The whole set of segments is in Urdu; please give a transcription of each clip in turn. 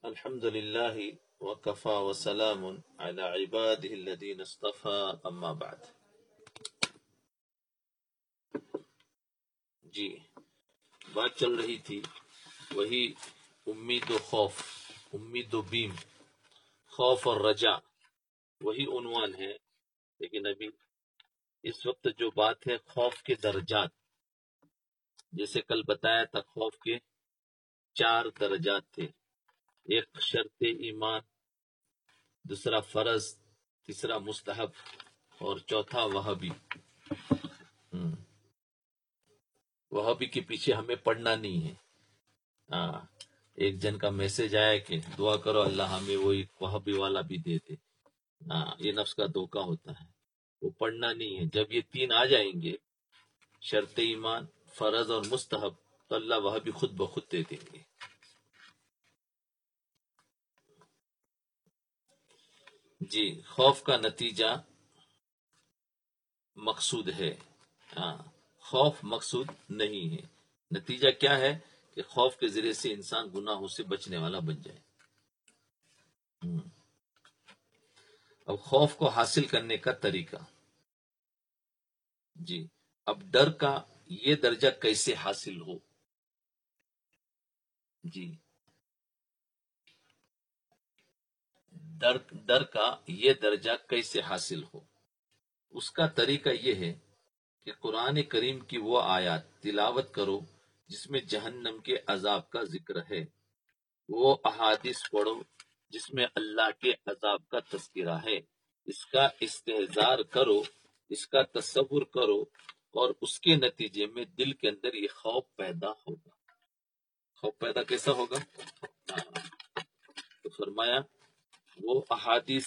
الحمد لله وكفى وسلام على عباده الذين اصطفى اما بعد. جی بات چل رہی تھی وہی امید و خوف، امید و بیم، خوف اور رجا، وہی عنوان ہے. لیکن ابھی اس وقت جو بات ہے خوف کے درجات، جیسے کل بتایا تھا خوف کے 4 درجات تھے. ایک شرط ایمان، دوسرا فرض، تیسرا مستحب اور چوتھا وہابی. وہابی کے پیچھے ہمیں پڑھنا نہیں ہے. ایک جن کا میسج آیا کہ دعا کرو اللہ ہمیں وہی وہابی والا بھی دے دے. یہ نفس کا دھوکہ ہوتا ہے، وہ پڑھنا نہیں ہے. جب یہ 3 آ جائیں گے، شرط ایمان، فرض اور مستحب، تو اللہ وہابی خود بخود دے دیں گے. جی خوف کا نتیجہ مقصود ہے. خوف مقصود نہیں ہے. نتیجہ کیا ہے کہ خوف کے ذریعے سے انسان گناہوں سے بچنے والا بن جائے. اب خوف کو حاصل کرنے کا طریقہ. جی اب ڈر کا یہ درجہ کیسے حاصل ہو؟ جی ڈر کا یہ درجہ کیسے حاصل ہو؟ اس کا طریقہ یہ ہے کہ قرآن کریم کی وہ آیات تلاوت کرو جس میں جہنم کے عذاب کا ذکر ہے، وہ احادیث پڑھو جس میں اللہ کے عذاب کا تذکرہ ہے. اس کا استحضار کرو، اس کا تصور کرو، اور اس کے نتیجے میں دل کے اندر یہ خوف پیدا ہوگا. خوف پیدا کیسا ہوگا؟ تو فرمایا وہ احادیث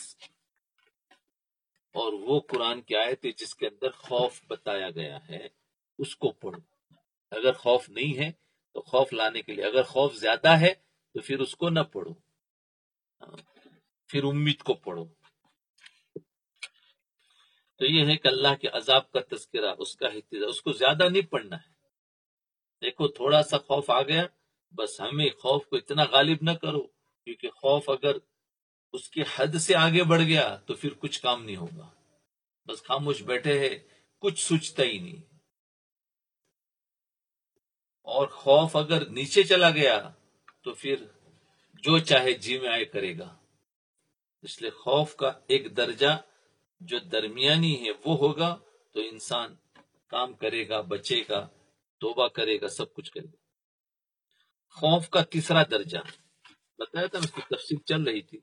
اور وہ قرآن کی آیت ہے جس کے اندر خوف بتایا گیا ہے، اس کو پڑھو. اگر خوف نہیں ہے تو خوف لانے کے لیے، اگر خوف زیادہ ہے تو پھر اس کو نہ پڑھو، پھر امید کو پڑھو. تو یہ ہے کہ اللہ کے عذاب کا تذکرہ، اس کا احتجاج، اس کو زیادہ نہیں پڑھنا ہے. دیکھو تھوڑا سا خوف آ گیا، بس ہمیں خوف کو اتنا غالب نہ کرو، کیونکہ خوف اگر اس کی حد سے آگے بڑھ گیا تو پھر کچھ کام نہیں ہوگا. بس خاموش بیٹھے ہیں، کچھ سوچتا ہی نہیں. اور خوف اگر نیچے چلا گیا تو پھر جو چاہے جی میں آئے کرے گا. اس لیے خوف کا ایک درجہ جو درمیانی ہے وہ ہوگا تو انسان کام کرے گا، بچے گا، توبہ کرے گا، سب کچھ کرے گا. خوف کا تیسرا درجہ بتایا تھا، اس کی تفصیل چل رہی تھی.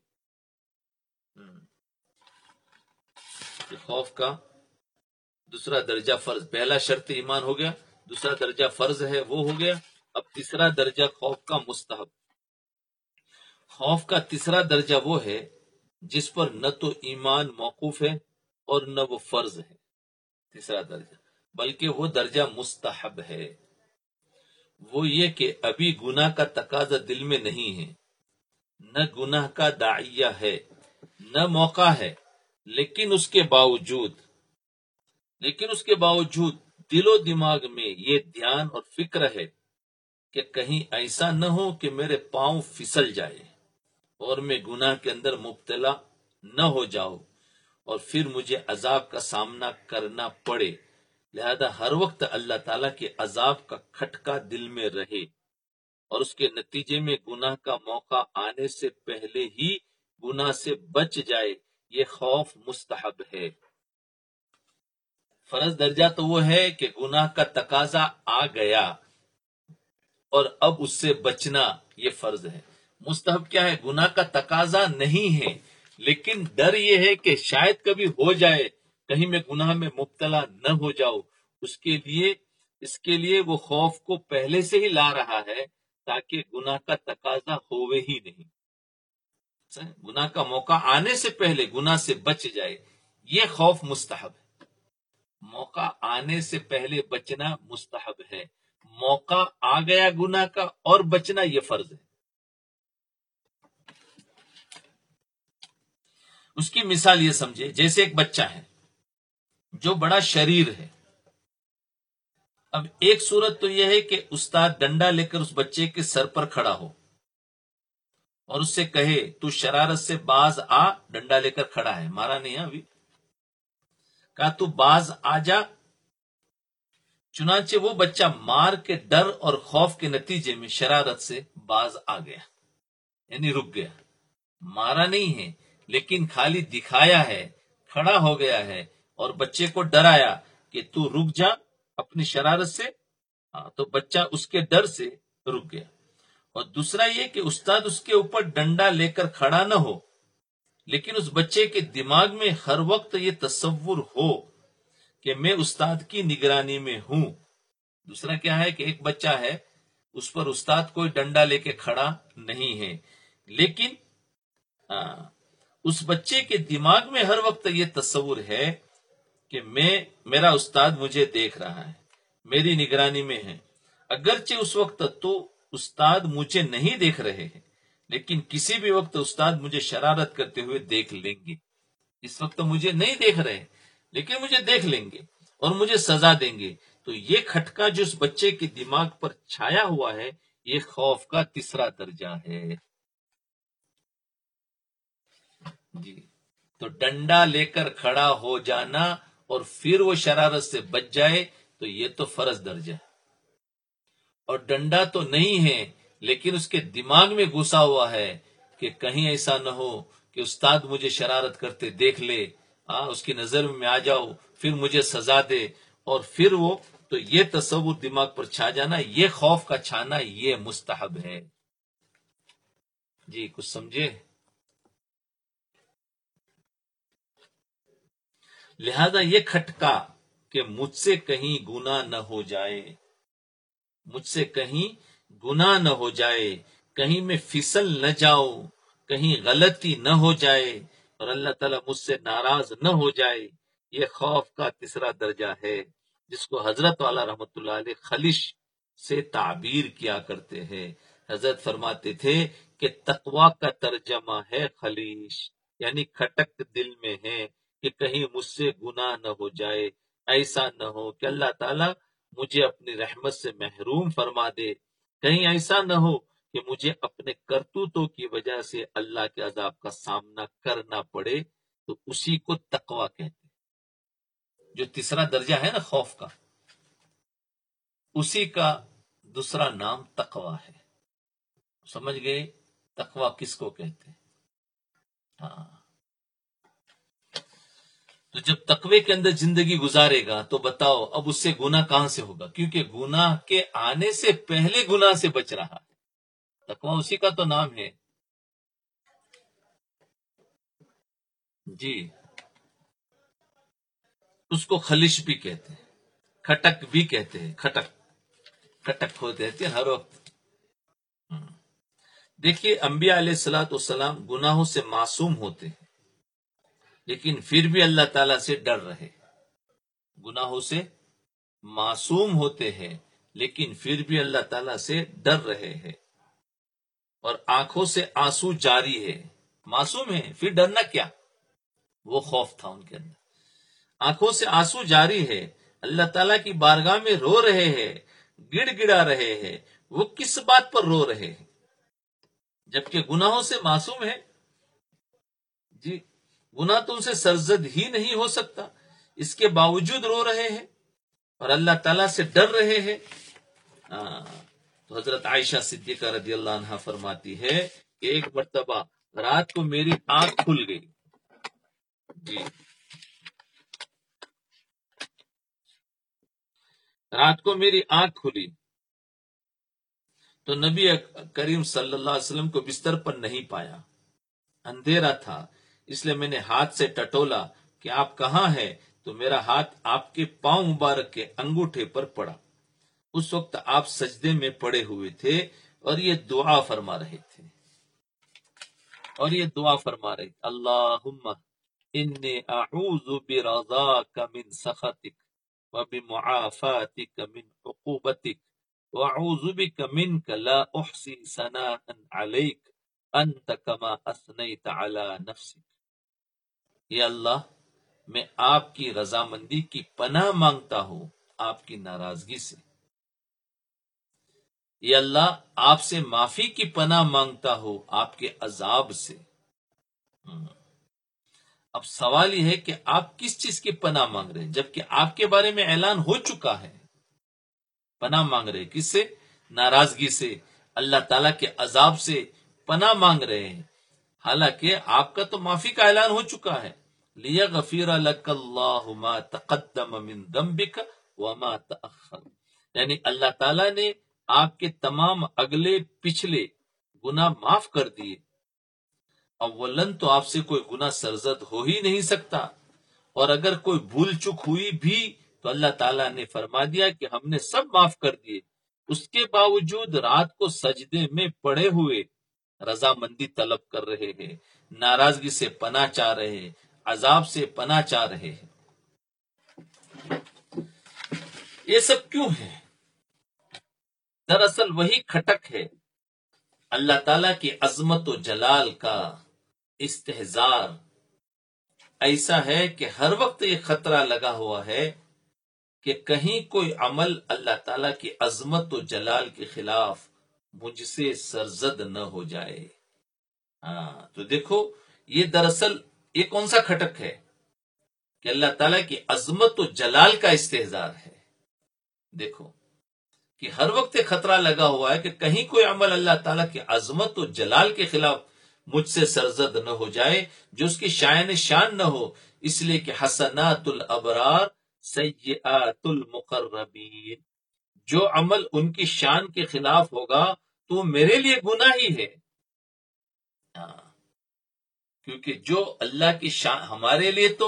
خوف کا دوسرا درجہ فرض، پہلا شرط ایمان ہو گیا، دوسرا درجہ فرض ہے وہ ہو گیا. اب تیسرا درجہ خوف کا مستحب. خوف کا تیسرا درجہ وہ ہے جس پر نہ تو ایمان موقوف ہے اور نہ وہ فرض ہے. تیسرا درجہ بلکہ وہ درجہ مستحب ہے. وہ یہ کہ ابھی گناہ کا تقاضا دل میں نہیں ہے، نہ گناہ کا داعیہ ہے، نہ موقع ہے، لیکن اس کے باوجود دل و دماغ میں یہ دھیان اور فکر ہے کہ کہیں ایسا نہ ہو کہ میرے پاؤں پھسل جائے اور میں گناہ کے اندر مبتلا نہ ہو جاؤ اور پھر مجھے عذاب کا سامنا کرنا پڑے. لہذا ہر وقت اللہ تعالیٰ کے عذاب کا کھٹکا دل میں رہے اور اس کے نتیجے میں گناہ کا موقع آنے سے پہلے ہی گناہ سے بچ جائے. یہ خوف مستحب ہے. فرض درجہ تو وہ ہے کہ گناہ کا تقاضا آ گیا اور اب اس سے بچنا، یہ فرض ہے. مستحب کیا ہے؟ گناہ کا تقاضا نہیں ہے لیکن ڈر یہ ہے کہ شاید کبھی ہو جائے، کہیں میں گناہ میں مبتلا نہ ہو جاؤ. اس کے لیے وہ خوف کو پہلے سے ہی لا رہا ہے تاکہ گناہ کا تقاضا ہوئے ہی نہیں. گناہ کا موقع آنے سے پہلے گناہ سے بچ جائے، یہ خوف مستحب ہے. موقع آنے سے پہلے بچنا مستحب ہے، موقع آ گیا گناہ کا اور بچنا یہ فرض ہے. اس کی مثال یہ سمجھے جیسے ایک بچہ ہے جو بڑا شریر ہے. اب ایک صورت تو یہ ہے کہ استاد ڈنڈا لے کر اس بچے کے سر پر کھڑا ہو اور اس سے کہے تو شرارت سے باز آ، ڈنڈا لے کر کھڑا ہے، مارا نہیں ہے ابھی، کہا تو باز آ جا، چنانچہ وہ بچہ مار کے ڈر اور خوف کے نتیجے میں شرارت سے باز آ گیا، یعنی رک گیا، مارا نہیں ہے لیکن خالی دکھایا ہے، کھڑا ہو گیا ہے اور بچے کو ڈرایا کہ تو رک جا اپنی شرارت سے، تو بچہ اس کے ڈر سے رک گیا۔ اور دوسرا یہ کہ استاد اس کے اوپر ڈنڈا لے کر کھڑا نہ ہو، لیکن اس بچے کے دماغ میں ہر وقت یہ تصور ہو کہ میں استاد کی نگرانی میں ہوں۔ دوسرا کیا ہے کہ ایک بچہ ہے، اس پر استاد کوئی ڈنڈا لے کے کھڑا نہیں ہے، لیکن اس بچے کے دماغ میں ہر وقت یہ تصور ہے کہ میرا استاد مجھے دیکھ رہا ہے، میری نگرانی میں ہے، اگرچہ اس وقت تو استاد مجھے نہیں دیکھ رہے ہیں، لیکن کسی بھی وقت استاد مجھے شرارت کرتے ہوئے دیکھ لیں گے۔ اس وقت مجھے نہیں دیکھ رہے لیکن مجھے دیکھ لیں گے اور مجھے سزا دیں گے۔ تو یہ کھٹکا جو اس بچے کے دماغ پر چھایا ہوا ہے، یہ خوف کا تیسرا درجہ ہے۔ جی، تو ڈنڈا لے کر کھڑا ہو جانا اور پھر وہ شرارت سے بچ جائے تو یہ تو فرض درجہ ہے، اور ڈنڈا تو نہیں ہے لیکن اس کے دماغ میں گھسا ہوا ہے کہ کہیں ایسا نہ ہو کہ استاد مجھے شرارت کرتے دیکھ لے، اس کی نظر میں آ جاؤ، پھر مجھے سزا دے، اور پھر وہ تو یہ تصور دماغ پر چھا جانا، یہ خوف کا چھانا، یہ مستحب ہے۔ جی کچھ سمجھے؟ لہذا یہ کھٹکا کہ مجھ سے کہیں گناہ نہ ہو جائے، مجھ سے کہیں گناہ نہ ہو جائے، کہیں میں پھسل نہ جاؤں، کہیں غلطی نہ ہو جائے اور اللہ تعالیٰ مجھ سے ناراض نہ ہو جائے، یہ خوف کا تیسرا درجہ ہے، جس کو حضرت والا رحمۃ اللہ علیہ خلش سے تعبیر کیا کرتے ہیں۔ حضرت فرماتے تھے کہ تقوی کا ترجمہ ہے خلیش، یعنی کھٹک دل میں ہے کہ کہیں مجھ سے گناہ نہ ہو جائے، ایسا نہ ہو کہ اللہ تعالیٰ مجھے اپنی رحمت سے محروم فرما دے، کہیں ایسا نہ ہو کہ مجھے اپنے کرتوتوں کی وجہ سے اللہ کے عذاب کا سامنا کرنا پڑے، تو اسی کو تقوی کہتے ہیں۔ جو تیسرا درجہ ہے نا خوف کا، اسی کا دوسرا نام تقوی ہے۔ سمجھ گئے تقوی کس کو کہتے ہیں؟ ہاں، تو جب تقوی کے اندر زندگی گزارے گا تو بتاؤ اب اس سے گناہ کہاں سے ہوگا، کیونکہ گناہ کے آنے سے پہلے گناہ سے بچ رہا ہے۔ تقوی اسی کا تو نام ہے۔ جی، اس کو خلش بھی کہتے ہیں، کھٹک بھی کہتے ہیں، کھٹک کھٹک ہوتے رہتے ہیں ہر وقت۔ دیکھیے انبیاء علیہ الصلوۃ والسلام گناہوں سے معصوم ہوتے ہیں، لیکن پھر بھی اللہ تعالیٰ سے ڈر رہے، گناہوں سے معصوم ہوتے ہیں لیکن پھر بھی اللہ تعالیٰ سے ڈر رہے ہیں، اور آنکھوں سے آنسو جاری ہے، معصوم ہے پھر ڈرنا کیا، وہ خوف تھا ان کے اندر۔ آنکھوں سے آنسو جاری ہے، اللہ تعالیٰ کی بارگاہ میں رو رہے ہیں، گڑ گڑا رہے ہیں، وہ کس بات پر رو رہے ہیں جبکہ گناہوں سے معصوم ہے؟ جی، گناہ تو ان سے سرزد ہی نہیں ہو سکتا، اس کے باوجود رو رہے ہیں اور اللہ تعالیٰ سے ڈر رہے ہیں۔ تو حضرت عائشہ صدیقہ رضی اللہ عنہا فرماتی ہے کہ ایک مرتبہ رات کو میری آنکھ کھل گئی۔ جی، رات کو میری آنکھ کھلی تو نبی کریم صلی اللہ علیہ وسلم کو بستر پر نہیں پایا، اندھیرا تھا، اس لیے میں نے ہاتھ سے ٹٹولا کہ آپ کہاں ہیں، تو میرا ہاتھ آپ کے پاؤں مبارک کے انگوٹھے پر پڑا۔ اس وقت آپ سجدے میں پڑے ہوئے تھے اور یہ دعا فرما رہے تھے، اللہم انی اعوذ برضاک من سخطک وبمعافاتک من عقوبتک واعوذ بک منک لا احصی ثناء علیک انت کما اثنیت علی نفسک۔ یا اللہ، میں آپ کی رضامندی کی پناہ مانگتا ہوں آپ کی ناراضگی سے، یہ اللہ آپ سے معافی کی پناہ مانگتا ہو آپ کے عذاب سے۔ اب سوال یہ ہے کہ آپ کس چیز کی پناہ مانگ رہے ہیں، جبکہ آپ کے بارے میں اعلان ہو چکا ہے؟ پناہ مانگ رہے ہیں کس سے؟ ناراضگی سے، اللہ تعالیٰ کے عذاب سے پناہ مانگ رہے ہیں، حالانکہ آپ کا تو معافی کا اعلان ہو چکا ہے۔ لِيَغْفِرَ لَكَ اللَّهُ مَا تَقَدَّمَ مِن ذَنبِكَ وَمَا تَأَخَّرَ، یعنی اللہ تعالیٰ نے آپ کے تمام اگلے پچھلے گناہ معاف کر دیے۔ اولن تو آپ سے کوئی گناہ سرزد ہو ہی نہیں سکتا، اور اگر کوئی بھول چک ہوئی بھی تو اللہ تعالیٰ نے فرما دیا کہ ہم نے سب معاف کر دیے۔ اس کے باوجود رات کو سجدے میں پڑے ہوئے رضامندی طلب کر رہے ہیں، ناراضگی سے پناہ چاہ رہے ہیں، عذاب سے پناہ چاہ رہے ہیں۔ یہ سب کیوں ہے؟ دراصل وہی کھٹک ہے، اللہ تعالیٰ کی عظمت و جلال کا استحضار ایسا ہے کہ ہر وقت یہ خطرہ لگا ہوا ہے کہ کہیں کوئی عمل اللہ تعالیٰ کی عظمت و جلال کے خلاف مجھ سے سرزد نہ ہو جائے۔ تو دیکھو، یہ دراصل یہ کون سا کھٹک ہے کہ اللہ تعالیٰ کی عظمت و جلال کا استحضار ہے۔ دیکھو کہ ہر وقت یہ خطرہ لگا ہوا ہے کہ کہیں کوئی عمل اللہ تعالیٰ کی عظمت و جلال کے خلاف مجھ سے سرزد نہ ہو جائے، جو اس کی شائن شان نہ ہو، اس لیے کہ حسنات الابرار سیئات المقربین، جو عمل ان کی شان کے خلاف ہوگا تو میرے لیے گناہ ہی ہے۔ کیونکہ جو اللہ کی شان ہمارے لیے تو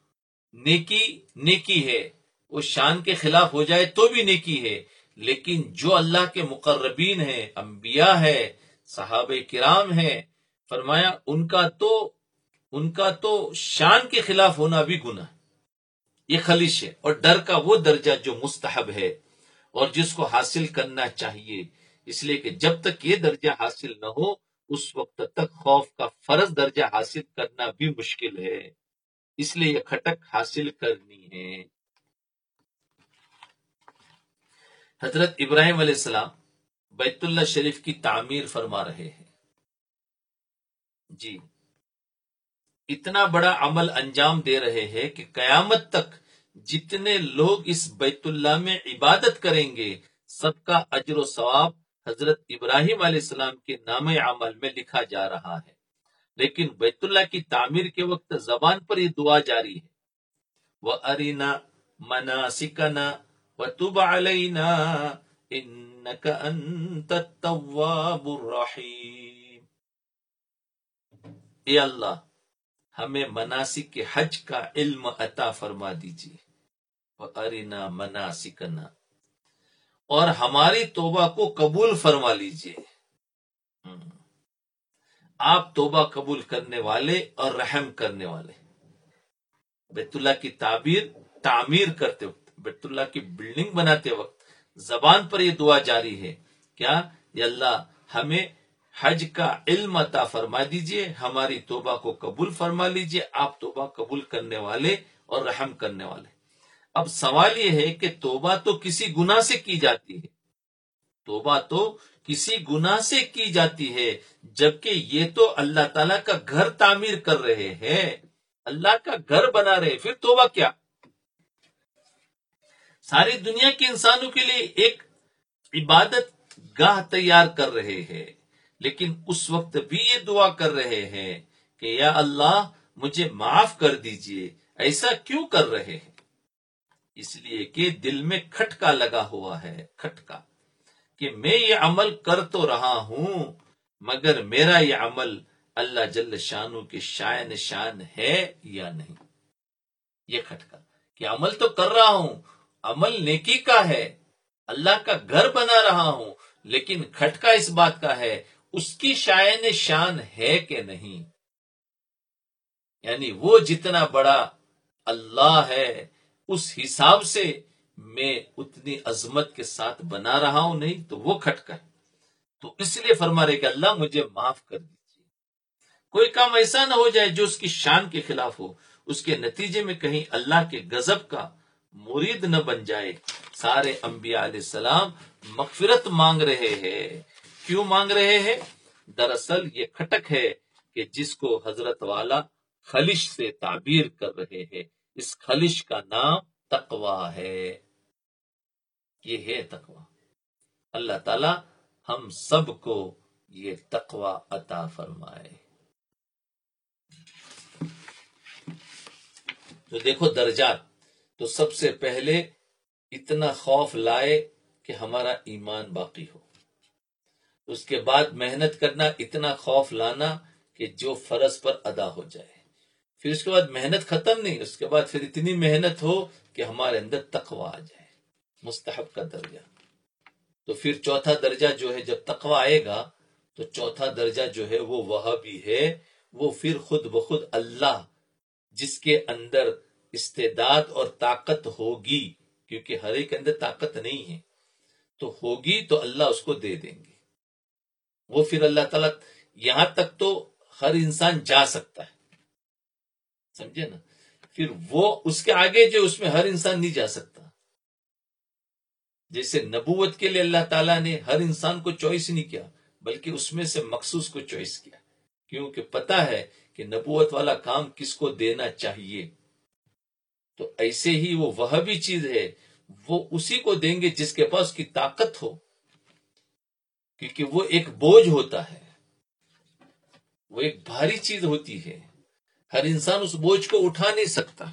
نیکی ہے، وہ شان کے خلاف ہو جائے تو بھی نیکی ہے، لیکن جو اللہ کے مقربین ہیں، انبیاء ہے، صحابہ کرام ہیں، فرمایا ان کا تو شان کے خلاف ہونا بھی گناہ، یہ خلیش ہے۔ اور ڈر کا وہ درجہ جو مستحب ہے اور جس کو حاصل کرنا چاہیے، اس لیے کہ جب تک یہ درجہ حاصل نہ ہو اس وقت تک خوف کا فرض درجہ حاصل کرنا بھی مشکل ہے، اس لیے یہ کھٹک حاصل کرنی ہے۔ حضرت ابراہیم علیہ السلام بیت اللہ شریف کی تعمیر فرما رہے ہیں، جی اتنا بڑا عمل انجام دے رہے ہیں کہ قیامت تک جتنے لوگ اس بیت اللہ میں عبادت کریں گے سب کا اجر و ثواب حضرت ابراہیم علیہ السلام کے نام عمل میں لکھا جا رہا ہے، لیکن بیت اللہ کی تعمیر کے وقت زبان پر یہ دعا جاری ہے، وَأَرِنَا مَنَاسِكَنَا وَتُبْ عَلَيْنَا إِنَّكَ أَنْتَ التَّوَّابُ الرَّحِيمُ۔ اے اللہ ہمیں مناسک کے حج کا علم عطا فرما دیجیے، وَأَرِنَا مَنَاسِكَنَا، اور ہماری توبہ کو قبول فرما لیجیے۔ آپ توبہ قبول کرنے والے اور رحم کرنے والے۔ بیت اللہ کی تعمیر کرتے وقت، بیت اللہ کی بلڈنگ بناتے وقت زبان پر یہ دعا جاری ہے، کیا یا اللہ ہمیں حج کا علم عطا فرما دیجئے، ہماری توبہ کو قبول فرما لیجئے، آپ توبہ قبول کرنے والے اور رحم کرنے والے۔ اب سوال یہ ہے کہ توبہ تو کسی گناہ سے کی جاتی ہے، توبہ تو کسی گناہ سے کی جاتی ہے، جبکہ یہ تو اللہ تعالیٰ کا گھر تعمیر کر رہے ہیں، اللہ کا گھر بنا رہے، پھر توبہ کیا؟ ساری دنیا کے انسانوں کے لیے ایک عبادت گاہ تیار کر رہے ہیں، لیکن اس وقت بھی یہ دعا کر رہے ہیں کہ یا اللہ مجھے معاف کر دیجئے۔ ایسا کیوں کر رہے ہیں؟ اس لیے کہ دل میں کھٹکا لگا ہوا ہے، کھٹکا کہ میں یہ عمل کر تو رہا ہوں مگر میرا یہ عمل اللہ جل شانہ کے شائن شان ہے یا نہیں۔ یہ کھٹکا کہ عمل تو کر رہا ہوں، عمل نیکی کا ہے، اللہ کا گھر بنا رہا ہوں، لیکن کھٹکا اس بات کا ہے اس کی شائن شان ہے کہ نہیں، یعنی وہ جتنا بڑا اللہ ہے اس حساب سے میں اتنی عظمت کے ساتھ بنا رہا ہوں نہیں، تو وہ کھٹکا ہے۔ تو اس لیے فرما رہے کہ اللہ مجھے معاف کر دیجیے، کوئی کام ایسا نہ ہو جائے جو اس کی شان کے خلاف ہو، اس کے نتیجے میں کہیں اللہ کے غضب کا مرید نہ بن جائے. سارے انبیاء علیہ السلام مغفرت مانگ رہے ہیں. کیوں مانگ رہے ہیں؟ دراصل یہ کھٹک ہے کہ جس کو حضرت والا خلش سے تعبیر کر رہے ہیں. اس خلش کا نام تقوی ہے. یہ ہے تقوی. اللہ تعالی ہم سب کو یہ تقوی عطا فرمائے. تو دیکھو درجات. تو سب سے پہلے اتنا خوف لائے کہ ہمارا ایمان باقی ہو. اس کے بعد محنت کرنا، اتنا خوف لانا کہ جو فرض پر ادا ہو جائے. پھر اس کے بعد محنت ختم نہیں، اس کے بعد پھر اتنی محنت ہو کہ ہمارے اندر تقوی آ جائے، مستحب کا درجہ. تو پھر چوتھا درجہ جو ہے، جب تقوی آئے گا تو چوتھا درجہ جو ہے وہ وہابی ہے. وہ پھر خود بخود اللہ جس کے اندر استعداد اور طاقت ہوگی، کیونکہ ہر ایک اندر طاقت نہیں ہے، تو ہوگی تو اللہ اس کو دے دیں گے. وہ پھر اللہ تعالیٰ یہاں تک تو ہر انسان جا سکتا ہے، سمجھے نا. پھر وہ اس کے آگے جو اس میں ہر انسان نہیں جا سکتا. جیسے نبوت کے لیے اللہ تعالیٰ نے ہر انسان کو چوائس نہیں کیا، بلکہ اس میں سے مخصوص کو چوائس کیا، کیونکہ پتا ہے کہ نبوت والا کام کس کو دینا چاہیے. تو ایسے ہی وہ بھی چیز ہے، وہ اسی کو دیں گے جس کے پاس کی طاقت ہو، کیونکہ وہ ایک بوجھ ہوتا ہے، وہ ایک بھاری چیز ہوتی ہے. ہر انسان اس بوجھ کو اٹھا نہیں سکتا.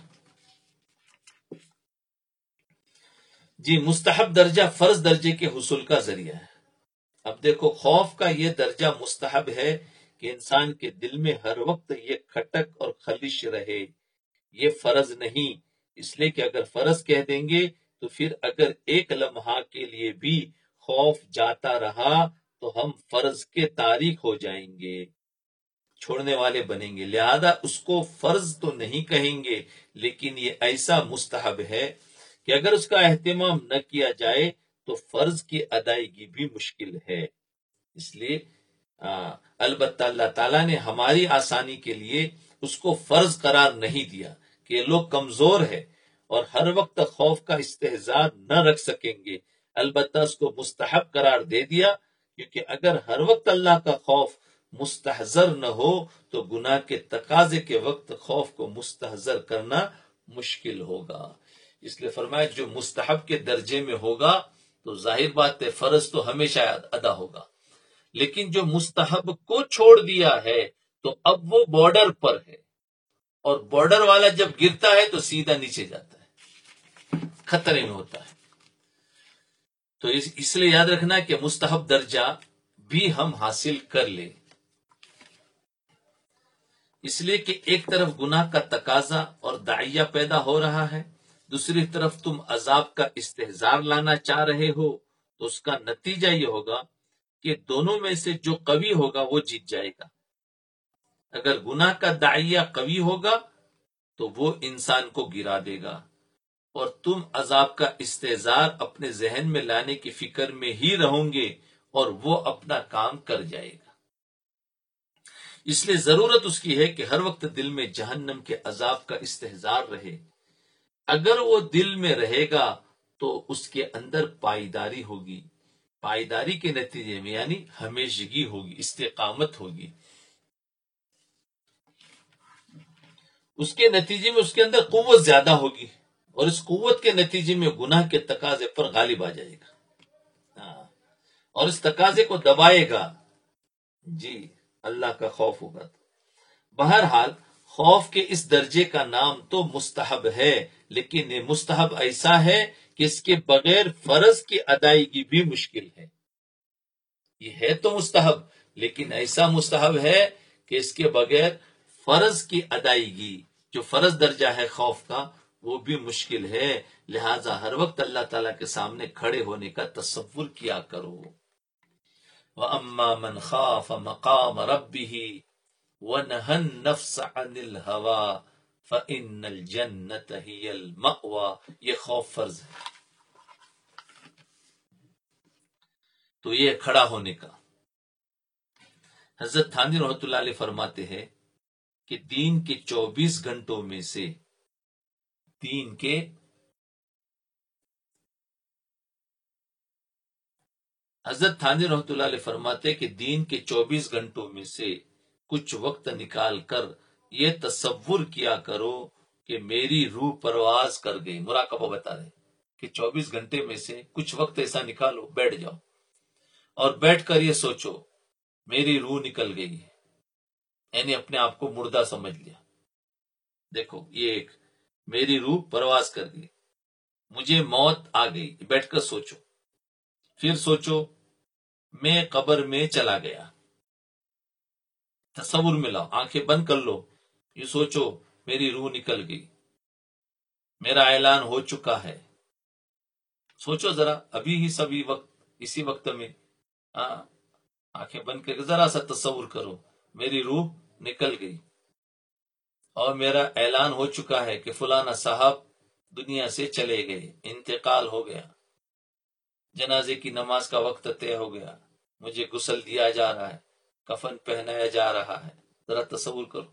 جی، مستحب درجہ فرض درجے کے حصول کا ذریعہ ہے. اب دیکھو، خوف کا یہ درجہ مستحب ہے کہ انسان کے دل میں ہر وقت یہ کھٹک اور خلش رہے. یہ فرض نہیں، اس لیے کہ اگر فرض کہہ دیں گے تو پھر اگر ایک لمحہ کے لیے بھی خوف جاتا رہا تو ہم فرض کے تاریک ہو جائیں گے، چھوڑنے والے بنیں گے. لہذا اس کو فرض تو نہیں کہیں گے، لیکن یہ ایسا مستحب ہے کہ اگر اس کا اہتمام نہ کیا جائے تو فرض کی ادائیگی بھی مشکل ہے. اس لیے البتہ اللہ تعالیٰ نے ہماری آسانی کے لیے اس کو فرض قرار نہیں دیا کہ یہ لوگ کمزور ہے اور ہر وقت خوف کا استحضار نہ رکھ سکیں گے. البتہ اس کو مستحب قرار دے دیا، کیونکہ اگر ہر وقت اللہ کا خوف مستحضر نہ ہو تو گناہ کے تقاضے کے وقت خوف کو مستحضر کرنا مشکل ہوگا. اس لیے فرمایا جو مستحب کے درجے میں ہوگا تو ظاہر بات ہے فرض تو ہمیشہ ادا ہوگا، لیکن جو مستحب کو چھوڑ دیا ہے تو اب وہ بارڈر پر ہے، اور بارڈر والا جب گرتا ہے تو سیدھا نیچے جاتا ہے، خطرے میں ہوتا ہے. تو اس لیے یاد رکھنا کہ مستحب درجہ بھی ہم حاصل کر لیں. اس لیے کہ ایک طرف گناہ کا تقاضا اور داعیہ پیدا ہو رہا ہے، دوسری طرف تم عذاب کا استحضار لانا چاہ رہے ہو، تو اس کا نتیجہ یہ ہوگا کہ دونوں میں سے جو قوی ہوگا وہ جیت جائے گا. اگر گناہ کا داعیہ قوی ہوگا تو وہ انسان کو گرا دے گا، اور تم عذاب کا استحضار اپنے ذہن میں لانے کی فکر میں ہی رہو گے اور وہ اپنا کام کر جائے گا. اس لیے ضرورت اس کی ہے کہ ہر وقت دل میں جہنم کے عذاب کا استحضار رہے. اگر وہ دل میں رہے گا تو اس کے اندر پائیداری ہوگی، پائیداری کے نتیجے میں یعنی ہمیشگی ہوگی، استقامت ہوگی. اس کے نتیجے میں اس کے اندر قوت زیادہ ہوگی، اور اس قوت کے نتیجے میں گناہ کے تقاضے پر غالب آ جائے گا، اور اس تقاضے کو دبائے گا. جی، اللہ کا خوف ہوگا. بہرحال خوف کے اس درجے کا نام تو مستحب ہے، لیکن یہ مستحب ایسا ہے کہ اس کے بغیر فرض کی ادائیگی بھی مشکل ہے. یہ ہے تو مستحب، لیکن ایسا مستحب ہے کہ اس کے بغیر فرض کی ادائیگی، جو فرض درجہ ہے خوف کا، وہ بھی مشکل ہے. لہذا ہر وقت اللہ تعالیٰ کے سامنے کھڑے ہونے کا تصور کیا کرو. وَأَمَّا مَنْ خَافَ مَقَامَ رَبِّهِ وَنَهَى النَّفْسَ عَنِ الْهَوَىٰ فَإِنَّ الْجَنَّةَ هِيَ الْمَأْوَىٰ. یہ خوف فرض ہے. تو یہ کھڑا ہونے کا. حضرت تھانوی رحمۃ اللہ علیہ فرماتے ہیں کہ دین کے 24 گھنٹوں میں سے دین کے حضرت تھانوی رحمۃ اللہ علیہ فرماتے کہ دین کے 24 گھنٹوں میں سے کچھ وقت نکال کر یہ تصور کیا کرو کہ میری روح پرواز کر گئی. مراقبہ بتا رہے کہ 24 گھنٹے میں سے کچھ وقت ایسا نکالو، بیٹھ جاؤ اور بیٹھ کر یہ سوچو میری روح نکل گئی ہے، یعنی اپنے آپ کو مردہ سمجھ لیا. دیکھو یہ ایک میری روح پرواز کر گئی، مجھے موت آ گئی. بیٹھ کر سوچو. پھر سوچو میں قبر میں چلا گیا. تصور میں لاؤ، آنکھیں بند کر لو، یہ سوچو میری روح نکل گئی، میرا اعلان ہو چکا ہے. سوچو ذرا ابھی ہی سبھی وقت اسی وقت میں آنکھیں بند کر کے ذرا سا تصور کرو میری روح نکل گئی اور میرا اعلان ہو چکا ہے کہ فلانا صاحب دنیا سے چلے گئے، انتقال ہو گیا، جنازے کی نماز کا وقت طے ہو گیا، مجھے غسل دیا جا رہا ہے، کفن پہنایا جا رہا ہے. ذرا تصور کرو.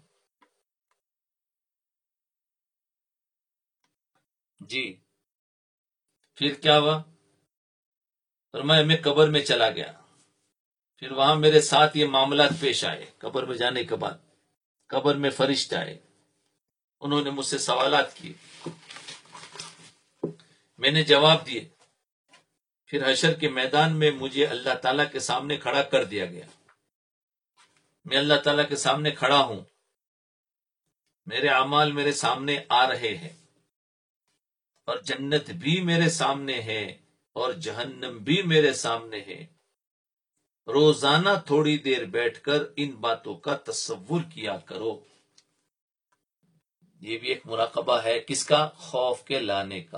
جی پھر کیا ہوا؟ فرمایا میں قبر میں چلا گیا. پھر وہاں میرے ساتھ یہ معاملات پیش آئے. قبر میں جانے کے بعد قبر میں فرشتے آئے، انہوں نے مجھ سے سوالات کیے، میں نے جواب دیے. پھر حشر کے میدان میں مجھے اللہ تعالیٰ کے سامنے کھڑا کر دیا گیا. میں اللہ تعالیٰ کے سامنے کھڑا ہوں، میرے اعمال میرے سامنے آ رہے ہیں، اور جنت بھی میرے سامنے ہے اور جہنم بھی میرے سامنے ہے. روزانہ تھوڑی دیر بیٹھ کر ان باتوں کا تصور کیا کرو. یہ بھی ایک مراقبہ ہے، کس کا؟ خوف کے لانے کا.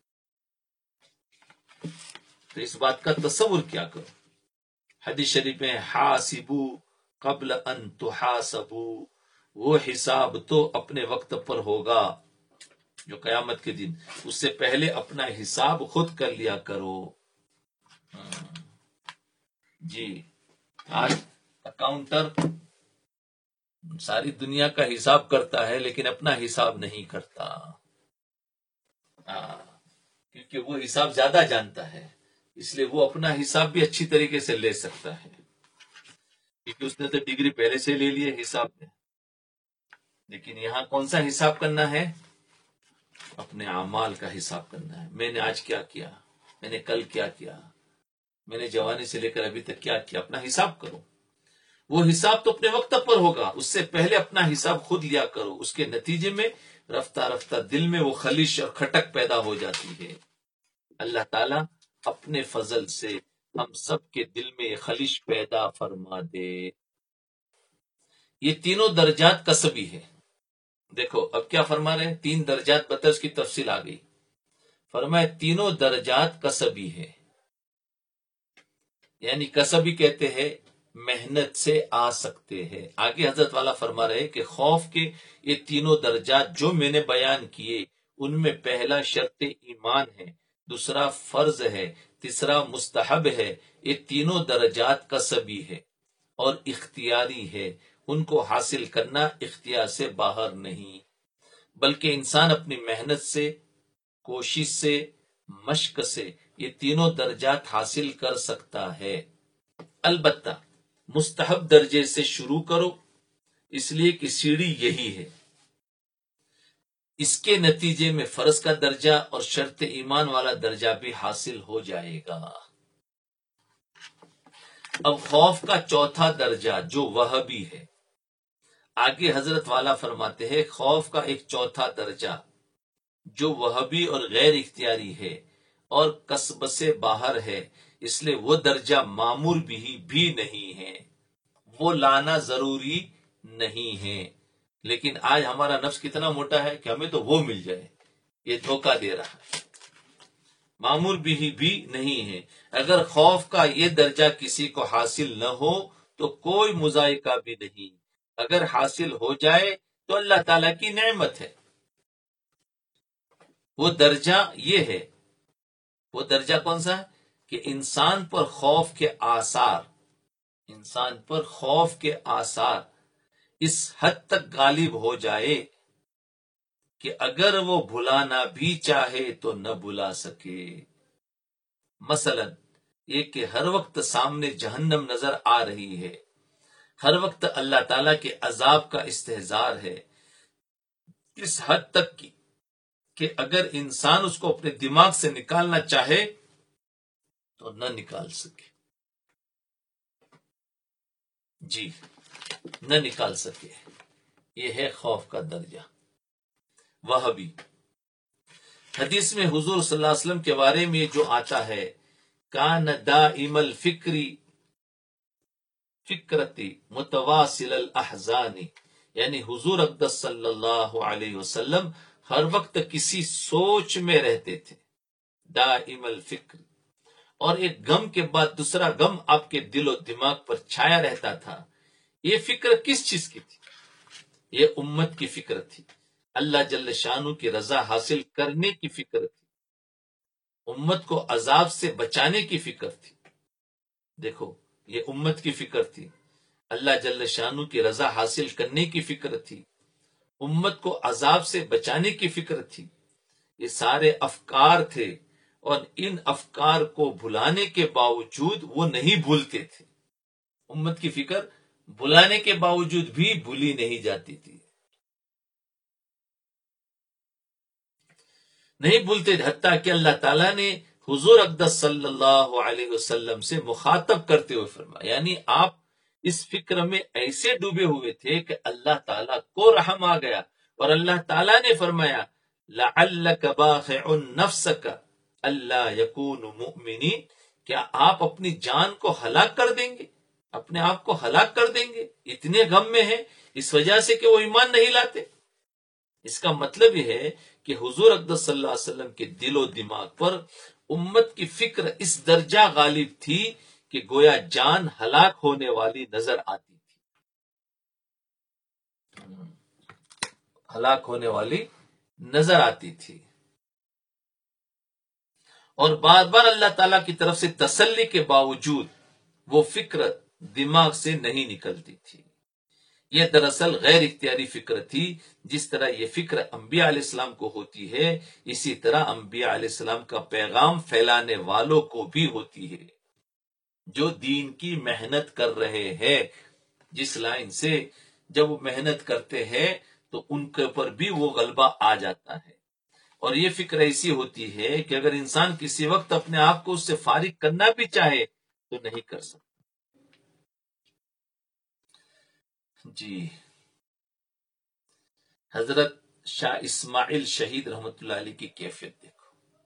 تو اس بات کا تصور کیا کرو. حدیث شریف میں حاسبو قبل ان تحاسبو، وہ حساب تو اپنے وقت پر ہوگا جو قیامت کے دن، اس سے پہلے اپنا حساب خود کر لیا کرو. جی آج اکاؤنٹر ساری دنیا کا حساب کرتا ہے لیکن اپنا حساب نہیں کرتا، کیونکہ وہ حساب زیادہ جانتا ہے، اس لیے وہ اپنا حساب بھی اچھی طریقے سے لے سکتا ہے، کیونکہ اس نے تو ڈگری پہلے سے لے لی ہے حساب میں. لیکن یہاں کون سا حساب کرنا ہے؟ اپنے اعمال کا حساب کرنا ہے. میں نے آج کیا کیا، میں نے کل کیا کیا، میں نے جوانی سے لے کر ابھی تک کیا کیا. اپنا حساب کرو. وہ حساب تو اپنے وقت پر ہوگا، اس سے پہلے اپنا حساب خود لیا کرو. اس کے نتیجے میں رفتہ رفتہ دل میں وہ خلش اور کھٹک پیدا ہو جاتی ہے. اللہ تعالیٰ اپنے فضل سے ہم سب کے دل میں یہ خلش پیدا فرما دے. یہ تینوں درجات کسبی ہے. دیکھو اب کیا فرما رہے ہیں؟ 3 درجات بتا، اس کی تفصیل آ گئی. فرمایا تینوں درجات کسبی ہے، یعنی کسبی کہتے ہیں محنت سے آ سکتے ہیں. آگے حضرت والا فرما رہے کہ خوف کے یہ تینوں درجات جو میں نے بیان کیے، ان میں پہلا شرط ایمان ہے، دوسرا فرض ہے، تیسرا مستحب ہے. یہ تینوں درجات کسبی ہے اور اختیاری ہے. ان کو حاصل کرنا اختیار سے باہر نہیں، بلکہ انسان اپنی محنت سے، کوشش سے، مشق سے یہ تینوں درجات حاصل کر سکتا ہے. البتہ مستحب درجے سے شروع کرو، اس لیے کہ سیڑھی یہی ہے. اس کے نتیجے میں فرض کا درجہ اور شرط ایمان والا درجہ بھی حاصل ہو جائے گا. اب خوف کا چوتھا درجہ جو وہبی ہے، آگے حضرت والا فرماتے ہیں خوف کا ایک چوتھا درجہ جو وہبی اور غیر اختیاری ہے اور کسب سے باہر ہے، اس لیے وہ درجہ معمور بھی نہیں ہے، وہ لانا ضروری نہیں ہے. لیکن آج ہمارا نفس کتنا موٹا ہے کہ ہمیں تو وہ مل جائے، یہ دھوکہ دے رہا ہے. معمور بھی نہیں ہے. اگر خوف کا یہ درجہ کسی کو حاصل نہ ہو تو کوئی مذائقہ بھی نہیں، اگر حاصل ہو جائے تو اللہ تعالیٰ کی نعمت ہے. وہ درجہ یہ ہے، وہ درجہ کون سا ہے کہ انسان پر خوف کے آثار اس حد تک غالب ہو جائے کہ اگر وہ بھلانا بھی چاہے تو نہ بھلا سکے. مثلا یہ کہ ہر وقت سامنے جہنم نظر آ رہی ہے، ہر وقت اللہ تعالیٰ کے عذاب کا استحضار ہے، اس حد تک کی کہ اگر انسان اس کو اپنے دماغ سے نکالنا چاہے تو نہ نکال سکے، جی نہ نکال سکے۔ یہ ہے خوف کا درجہ۔ وہابی حدیث میں حضور صلی اللہ علیہ وسلم کے بارے میں جو آتا ہے، کان دائم الفکری فکرتی متواصل الاحزان، یعنی حضور اقدس صلی اللہ علیہ وسلم ہر وقت کسی سوچ میں رہتے تھے، دائم الفکر، اور ایک غم کے بعد دوسرا غم آپ کے دل و دماغ پر چھایا رہتا تھا۔ یہ فکر کس چیز کی تھی؟ یہ امت کی فکر تھی، اللہ جل شانہ کی رضا حاصل کرنے کی فکر تھی، امت کو عذاب سے بچانے کی فکر تھی۔ دیکھو، یہ امت کی فکر تھی، اللہ جل شانہ کی رضا حاصل کرنے کی فکر تھی، امت کو عذاب سے بچانے کی فکر تھی۔ یہ سارے افکار تھے، اور ان افکار کو بھلانے کے باوجود وہ نہیں بھولتے تھے۔ امت کی فکر بھلانے کے باوجود بھی بھولی نہیں جاتی تھی، نہیں بھولتے، حتیٰ کہ اللہ تعالیٰ نے حضور اقدس صلی اللہ علیہ وسلم سے مخاطب کرتے ہوئے فرمایا، یعنی آپ اس فکر میں ایسے ڈوبے ہوئے تھے کہ اللہ تعالیٰ کو رحم آ گیا، اور اللہ تعالیٰ نے فرمایا لعلک باخع نفسک الا یکونوا مؤمنین، کیا آپ اپنی جان کو ہلاک کر دیں گے، اپنے آپ کو ہلاک کر دیں گے، اتنے غم میں ہیں اس وجہ سے کہ وہ ایمان نہیں لاتے۔ اس کا مطلب یہ ہے کہ حضور اقدس صلی اللہ علیہ وسلم کے دل و دماغ پر امت کی فکر اس درجہ غالب تھی کہ گویا جان ہلاک ہونے والی نظر آتی تھی، ہلاک ہونے والی نظر آتی تھی، اور بار بار اللہ تعالی کی طرف سے تسلی کے باوجود وہ فکر دماغ سے نہیں نکلتی تھی۔ یہ دراصل غیر اختیاری فکر تھی، جس طرح یہ فکر انبیاء علیہ السلام کو ہوتی ہے، اسی طرح انبیاء علیہ السلام کا پیغام پھیلانے والوں کو بھی ہوتی ہے، جو دین کی محنت کر رہے ہیں۔ جس لائن سے جب وہ محنت کرتے ہیں تو ان کے اوپر بھی وہ غلبہ آ جاتا ہے، اور یہ فکر ایسی ہوتی ہے کہ اگر انسان کسی وقت اپنے آپ کو اس سے فارغ کرنا بھی چاہے تو نہیں کر سکتا۔ جی، حضرت شاہ اسماعیل شہید رحمت اللہ علیہ کی کیفیت دیکھو۔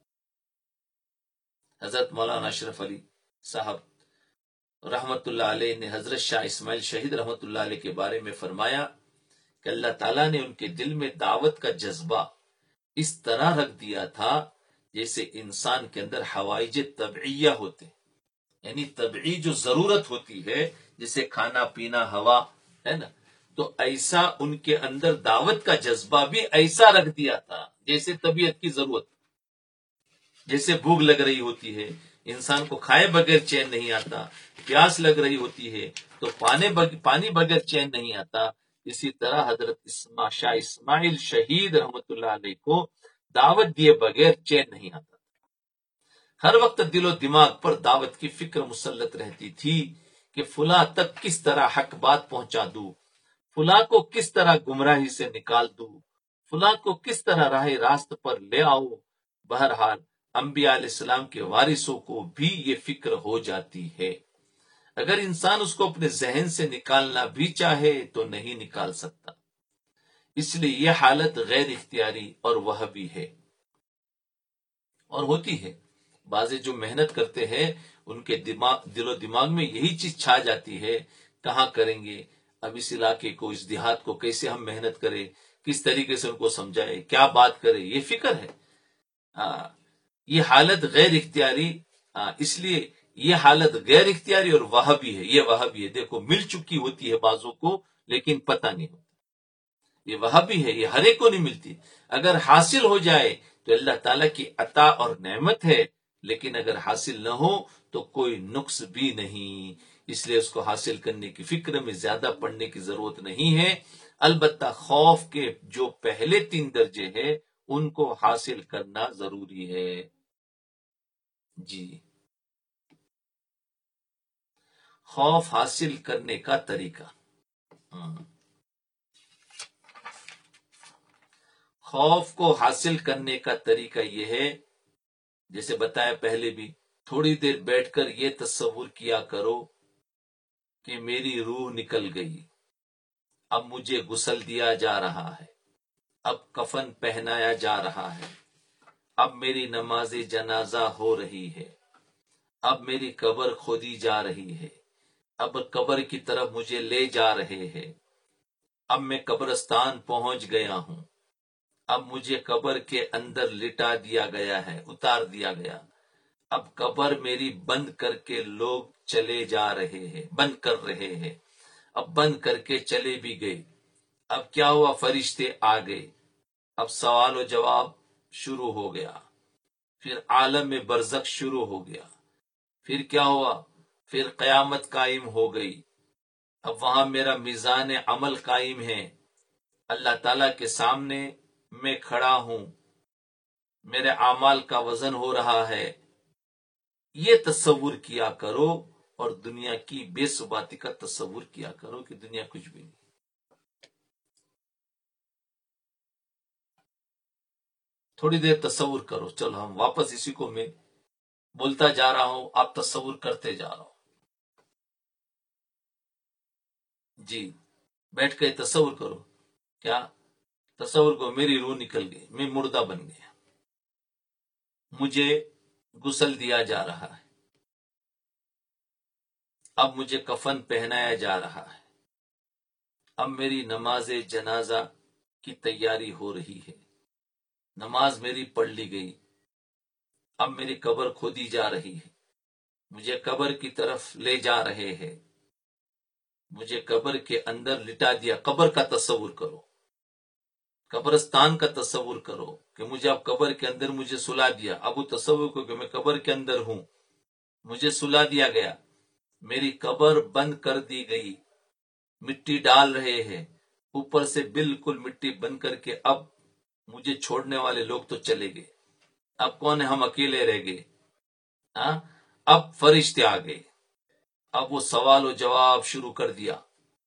حضرت مولانا اشرف علی صاحب رحمت اللہ علیہ نے حضرت شاہ اسماعیل شہید رحمت اللہ علیہ کے بارے میں فرمایا کہ اللہ تعالیٰ نے ان کے دل میں دعوت کا جذبہ اس طرح رکھ دیا تھا جیسے انسان کے اندر حوائج طبعیہ ہوتے، یعنی طبعی جو ضرورت ہوتی ہے، جیسے کھانا پینا، ہوا، ہے نا، تو ایسا ان کے اندر دعوت کا جذبہ بھی ایسا رکھ دیا تھا جیسے طبیعت کی ضرورت، جیسے بھوک لگ رہی ہوتی ہے، انسان کو کھائے بغیر چین نہیں آتا، پیاس لگ رہی ہوتی ہے تو پانی بغیر چین نہیں آتا، اسی طرح حضرت شاہ اسماعیل شہید رحمت اللہ علیہ کو دعوت دیے بغیر چین نہیں آتا، ہر وقت دل و دماغ پر دعوت کی فکر مسلط رہتی تھی کہ فلاں تک کس طرح حق بات پہنچا دوں، فلاں کو کس طرح گمراہی سے نکال دوں، فلاں کو کس طرح راہ راست پر لے آؤ۔ بہرحال انبیاء علیہ السلام کے وارثوں کو بھی یہ فکر ہو جاتی ہے، اگر انسان اس کو اپنے ذہن سے نکالنا بھی چاہے تو نہیں نکال سکتا، اس لیے یہ حالت غیر اختیاری اور وہابی ہے، اور ہوتی ہے۔ بعضے جو محنت کرتے ہیں ان کے دل و دماغ میں یہی چیز چھا جاتی ہے، کہاں کریں گے، اب اس علاقے کو، اس دیہات کو کیسے ہم محنت کریں، کس طریقے سے ان کو سمجھائے، کیا بات کرے، یہ فکر ہے۔ یہ حالت غیر اختیاری، اس لیے یہ حالت غیر اختیاری اور وہابی ہے، یہ وہابی ہے، دیکھو مل چکی ہوتی ہے بعضوں کو لیکن پتہ نہیں ہوتا، یہ وہابی ہے، یہ ہر ایک کو نہیں ملتی، اگر حاصل ہو جائے تو اللہ تعالیٰ کی عطا اور نعمت ہے، لیکن اگر حاصل نہ ہو تو کوئی نقص بھی نہیں، اس لیے اس کو حاصل کرنے کی فکر میں زیادہ پڑنے کی ضرورت نہیں ہے، البتہ خوف کے جو پہلے 3 درجے ہیں ان کو حاصل کرنا ضروری ہے۔ جی خوف حاصل کرنے کا طریقہ. خوف کو حاصل کرنے کا طریقہ یہ ہے، جیسے بتایا پہلے بھی، تھوڑی دیر بیٹھ کر یہ تصور کیا کرو کہ میری روح نکل گئی، اب مجھے غسل دیا جا رہا ہے، اب کفن پہنایا جا رہا ہے، اب میری نماز جنازہ ہو رہی ہے، اب میری قبر کھودی جا رہی ہے، اب قبر کی طرف مجھے لے جا رہے ہیں، اب میں قبرستان پہنچ گیا ہوں، اب مجھے قبر کے اندر لٹا دیا گیا ہے، اتار دیا گیا، اب قبر میری بند کر کے لوگ چلے جا رہے ہیں، بند کر رہے ہیں، اب بند کر کے چلے بھی گئے، اب کیا ہوا؟ فرشتے آ گئے، اب سوال و جواب شروع ہو گیا، پھر عالم میں برزخ شروع ہو گیا، پھر کیا ہوا؟ پھر قیامت قائم ہو گئی، اب وہاں میرا میزان عمل قائم ہے، اللہ تعالی کے سامنے میں کھڑا ہوں، میرے اعمال کا وزن ہو رہا ہے. یہ تصور کیا کرو اور دنیا کی بے ثباتی کا تصور کیا کرو کہ دنیا کچھ بھی نہیں. تھوڑی دیر تصور کرو. چلو ہم واپس اسی کو میں بولتا جا رہا ہوں، آپ تصور کرتے جا رہا ہوں. جی بیٹھ کے تصور کرو. کیا تصور کرو؟ میری روح نکل گئی، میں مردہ بن گیا، مجھے غسل دیا جا رہا ہے، اب مجھے کفن پہنایا جا رہا ہے، اب میری نماز جنازہ کی تیاری ہو رہی ہے، نماز میری پڑھ لی گئی، اب میری قبر کھودی جا رہی ہے، مجھے قبر کی طرف لے جا رہے ہیں، مجھے قبر کے اندر لٹا دیا. قبر کا تصور کرو، قبرستان کا تصور کرو کہ مجھے اب قبر کے اندر مجھے سلا دیا. اب وہ تصور کرو کہ میں قبر کے اندر ہوں، مجھے سلا دیا گیا، میری قبر بند کر دی گئی، مٹی ڈال رہے ہیں، اوپر سے بالکل مٹی بند کر کے اب مجھے چھوڑنے والے لوگ تو چلے گئے، اب کون ہے؟ ہم اکیلے رہ گئے. اب فرشتے آ گئے، اب وہ سوال و جواب شروع کر دیا،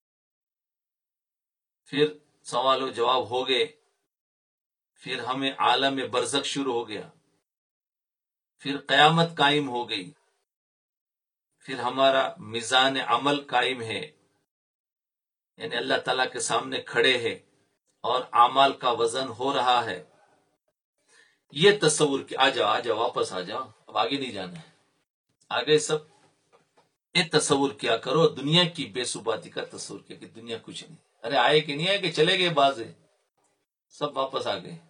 پھر سوال و جواب ہو گئے، پھر ہمیں عالم برزخ شروع ہو گیا، پھر قیامت قائم ہو گئی، پھر ہمارا میزان عمل قائم ہے، یعنی اللہ تعالیٰ کے سامنے کھڑے ہیں اور اعمال کا وزن ہو رہا ہے. یہ تصور کہ آ جاؤ واپس آ جاؤ، اب آگے نہیں جانا ہے، آگے سب یہ تصور کیا کرو، دنیا کی بے ثباتی کا تصور کیا کہ دنیا کچھ نہیں. ارے آئے کہ نہیں آئے کہ چلے گئے، باز سب واپس آ گئے.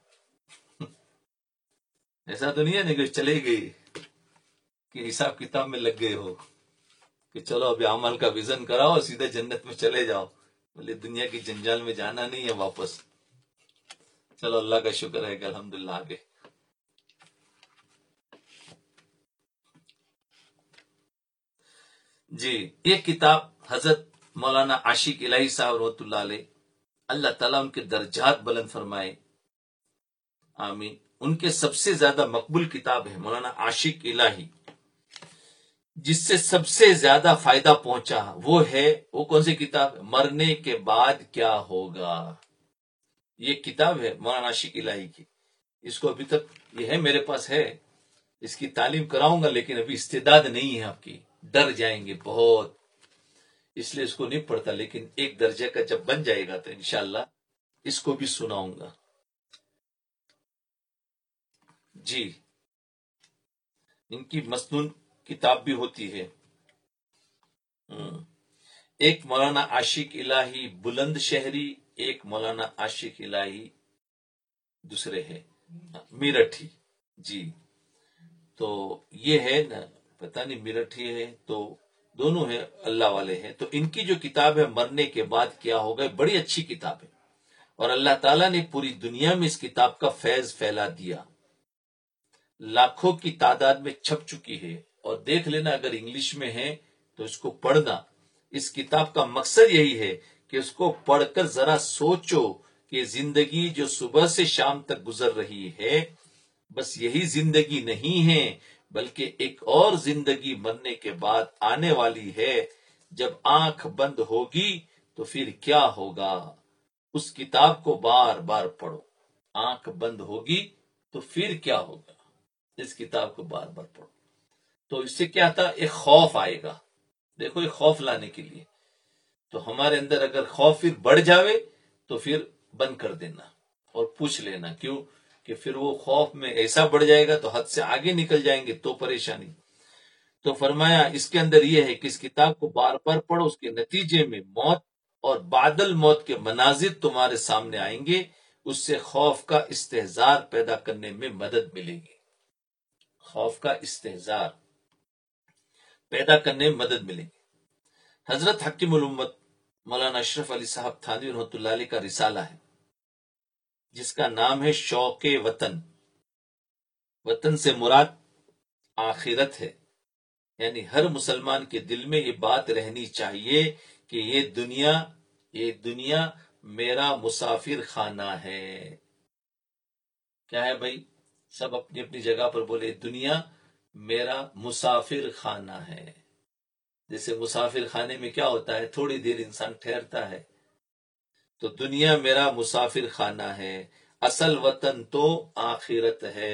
ایسا تو نہیں ہے نا کہ چلے گئے کہ حساب کتاب میں لگ گئے ہو کہ چلو ابھی عمل کا وزن کراؤ سیدھے جنت میں چلے جاؤ. بولے دنیا کی جنجال میں جانا نہیں ہے واپس. چلو اللہ کا شکر ہے کہ الحمدللہ آگے. جی یہ کتاب حضرت مولانا عاشق الہی صاحب رحمۃ اللہ علیہ، اللہ تعالیٰ ان کے درجات بلند فرمائے، آمین. ان کے سب سے زیادہ مقبول کتاب ہے مولانا عاشق الہی. جس سے سب سے زیادہ فائدہ پہنچا وہ کون سی کتاب؟ مرنے کے بعد کیا ہوگا. یہ کتاب ہے مولانا عاشق الہی کی. اس کو ابھی تک یہ ہے میرے پاس ہے، اس کی تعلیم کراؤں گا، لیکن ابھی استعداد نہیں ہے آپ کی، ڈر جائیں گے بہت، اس لیے اس کو نہیں پڑھتا. لیکن ایک درجے کا جب بن جائے گا تو انشاءاللہ اس کو بھی سناؤں گا. جی ان کی مسنون کتاب بھی ہوتی ہے. ایک مولانا عاشق الہی بلند شہری، ایک مولانا عاشق الہی دوسرے ہے میرٹھی. جی تو یہ ہے نا، پتہ نہیں میرٹھی ہے تو دونوں ہیں، اللہ والے ہیں. تو ان کی جو کتاب ہے مرنے کے بعد کیا ہوگا، بڑی اچھی کتاب ہے، اور اللہ تعالیٰ نے پوری دنیا میں اس کتاب کا فیض پھیلا دیا. لاکھوں کی تعداد میں چھپ چکی ہے، اور دیکھ لینا اگر انگلش میں ہے تو اس کو پڑھنا. اس کتاب کا مقصد یہی ہے کہ اس کو پڑھ کر ذرا سوچو کہ زندگی جو صبح سے شام تک گزر رہی ہے بس یہی زندگی نہیں ہے، بلکہ ایک اور زندگی مرنے کے بعد آنے والی ہے. جب آنکھ بند ہوگی تو پھر کیا ہوگا؟ اس کتاب کو بار بار پڑھو. آنکھ بند ہوگی تو پھر کیا ہوگا؟ اس کتاب کو بار بار پڑھو. تو اس سے کیا تھا؟ ایک خوف آئے گا. دیکھو ایک خوف لانے کے لیے تو ہمارے اندر اگر خوف پھر بڑھ جاوے تو پھر بند کر دینا اور پوچھ لینا. کیوں؟ کہ پھر وہ خوف میں ایسا بڑھ جائے گا تو حد سے آگے نکل جائیں گے تو پریشانی. تو فرمایا اس کے اندر یہ ہے کہ اس کتاب کو بار بار پڑھو، اس کے نتیجے میں موت اور بعد الموت کے مناظر تمہارے سامنے آئیں گے. اس سے خوف کا استحضار پیدا کرنے میں مدد ملے گی. خوف کا استحضار پیدا کرنے میں مدد ملے گی. حضرت حکیم الامت مولانا اشرف علی صاحب تھانوی رحمۃ اللہ علیہ کا رسالہ ہے جس کا نام ہے شوق وطن. وطن سے مراد آخرت ہے. یعنی ہر مسلمان کے دل میں یہ بات رہنی چاہیے کہ یہ دنیا میرا مسافر خانہ ہے. کیا ہے بھائی؟ سب اپنی اپنی جگہ پر بولے دنیا میرا مسافر خانہ ہے. جیسے مسافر خانے میں کیا ہوتا ہے؟ تھوڑی دیر انسان ٹھہرتا ہے. تو دنیا میرا مسافر خانہ ہے، اصل وطن تو آخرت ہے.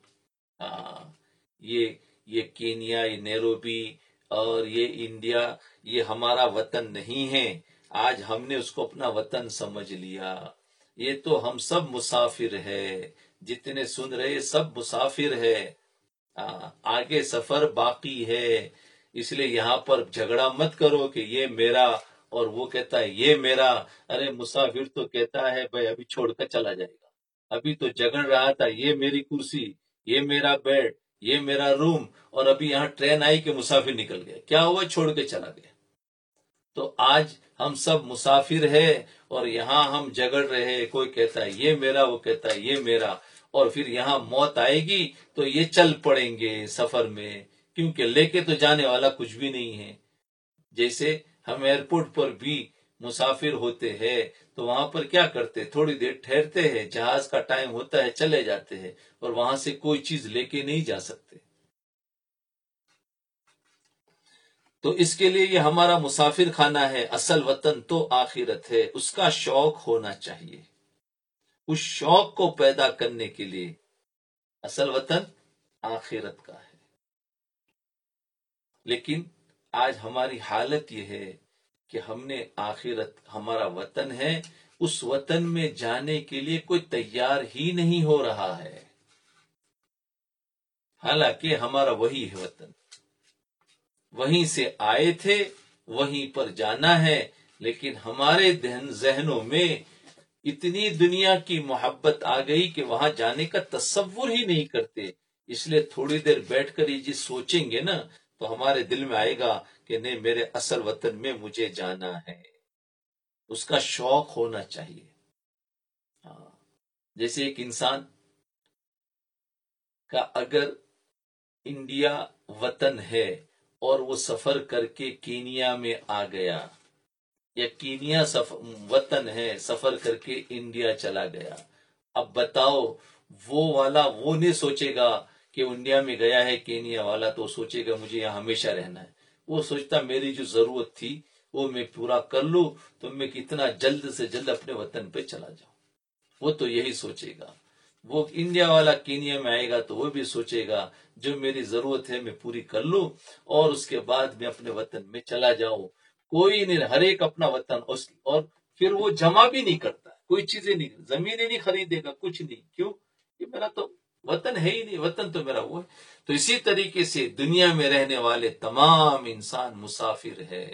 یہ کینیا، یہ نیروبی اور یہ انڈیا یہ ہمارا وطن نہیں ہے. آج ہم نے اس کو اپنا وطن سمجھ لیا. یہ تو ہم سب مسافر ہے. جتنے سن رہے سب مسافر ہے. آگے سفر باقی ہے. اس لیے یہاں پر جھگڑا مت کرو کہ یہ میرا اور وہ کہتا ہے یہ میرا. ارے مسافر تو کہتا ہے بھائی ابھی چھوڑ کر چلا جائے گا. ابھی تو جھگڑ رہا تھا یہ میری کرسی، یہ میرا بیڈ، یہ میرا روم، اور ابھی یہاں ٹرین آئی کہ مسافر نکل گیا. کیا ہوا؟ چھوڑ کے چلا گیا. تو آج ہم سب مسافر ہے اور یہاں ہم جھگڑ رہے. کوئی کہتا ہے یہ میرا، وہ کہتا ہے یہ میرا. اور پھر یہاں موت آئے گی تو یہ چل پڑیں گے سفر میں، کیونکہ لے کے تو جانے والا کچھ بھی نہیں ہے. جیسے ہم ایئرپورٹ پر بھی مسافر ہوتے ہیں تو وہاں پر کیا کرتے؟ تھوڑی دیر ٹھہرتے ہیں، جہاز کا ٹائم ہوتا ہے چلے جاتے ہیں، اور وہاں سے کوئی چیز لے کے نہیں جا سکتے. تو اس کے لیے یہ ہمارا مسافر خانہ ہے. اصل وطن تو آخرت ہے. اس کا شوق ہونا چاہیے. اس شوق کو پیدا کرنے کے لیے اصل وطن آخرت کا ہے. لیکن آج ہماری حالت یہ ہے کہ ہم نے آخرت ہمارا وطن ہے، اس وطن میں جانے کے لیے کوئی تیار ہی نہیں ہو رہا ہے. حالانکہ ہمارا وہی ہے وطن، وہیں سے آئے تھے، وہیں پر جانا ہے. لیکن ہمارے ذہنوں میں اتنی دنیا کی محبت آ گئی کہ وہاں جانے کا تصور ہی نہیں کرتے. اس لیے تھوڑی دیر بیٹھ کر یہ جی سوچیں گے نا تو ہمارے دل میں آئے گا کہ نہیں، میرے اصل وطن میں مجھے جانا ہے. اس کا شوق ہونا چاہیے. جیسے ایک انسان کا اگر انڈیا وطن ہے اور وہ سفر کر کے کینیا میں آ گیا، یا کینیا وطن ہے سفر کر کے انڈیا چلا گیا، اب بتاؤ وہ والا وہ نہیں سوچے گا کہ انڈیا میں گیا ہے کینیا والا تو سوچے گا مجھے یہاں ہمیشہ رہنا ہے. وہ سوچتا میری جو ضرورت تھی وہ میں پورا کر لوں تو میں کتنا جلد سے جلد اپنے وطن پہ چلا جاؤں. وہ تو یہی سوچے گا. وہ انڈیا والا کینیا میں آئے گا تو وہ بھی سوچے گا جو میری ضرورت ہے میں پوری کر لوں اور اس کے بعد میں اپنے وطن میں چلا جاؤں. کوئی نہیں، ہر ایک اپنا وطن. اور پھر وہ جمع بھی نہیں کرتا، کوئی چیزیں نہیں، زمینیں نہیں خریدے گا، کچھ نہیں. کیوں؟ کہ میرا تو وطن ہے ہی نہیں. وطن تو میرا وہ ہے. تو اسی طریقے سے دنیا میں رہنے والے تمام انسان مسافر ہے.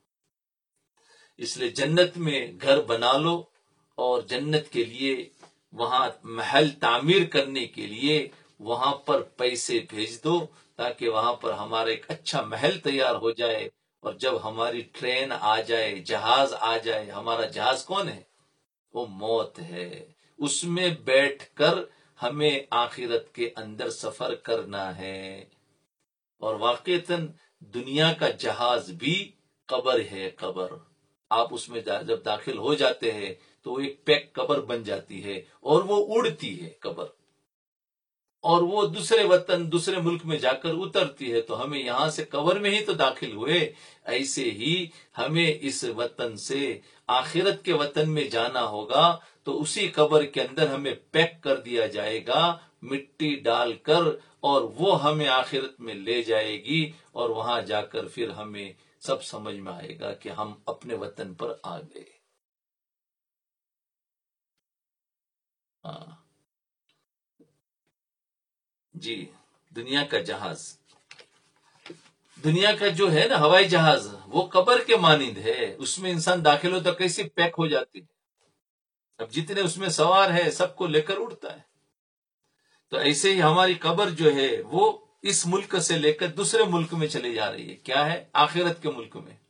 اس لیے جنت میں گھر بنا لو اور جنت کے لیے وہاں محل تعمیر کرنے کے لیے وہاں پر پیسے بھیج دو تاکہ وہاں پر ہمارا ایک اچھا محل تیار ہو جائے. اور جب ہماری ٹرین آ جائے، جہاز آ جائے، ہمارا جہاز کون ہے؟ وہ موت ہے. اس میں بیٹھ کر ہمیں آخرت کے اندر سفر کرنا ہے. اور واقعتاً دنیا کا جہاز بھی قبر ہے. قبر آپ اس میں جب داخل ہو جاتے ہیں تو ایک پیک قبر بن جاتی ہے اور وہ اڑتی ہے قبر. اور وہ دوسرے وطن دوسرے ملک میں جا کر اترتی ہے، تو ہمیں یہاں سے قبر میں ہی تو داخل ہوئے، ایسے ہی ہمیں اس وطن سے آخرت کے وطن میں جانا ہوگا، تو اسی قبر کے اندر ہمیں پیک کر دیا جائے گا مٹی ڈال کر، اور وہ ہمیں آخرت میں لے جائے گی، اور وہاں جا کر پھر ہمیں سب سمجھ میں آئے گا کہ ہم اپنے وطن پر آ گئے۔ ہاں جی، دنیا کا جہاز، دنیا کا جو ہے نا ہوائی جہاز، وہ قبر کے مانند ہے، اس میں انسان داخل ہوتا کیسے پیک ہو جاتی ہے، اب جتنے اس میں سوار ہے سب کو لے کر اڑتا ہے، تو ایسے ہی ہماری قبر جو ہے وہ اس ملک سے لے کر دوسرے ملک میں چلی جا رہی ہے، کیا ہے؟ آخرت کے ملک میں۔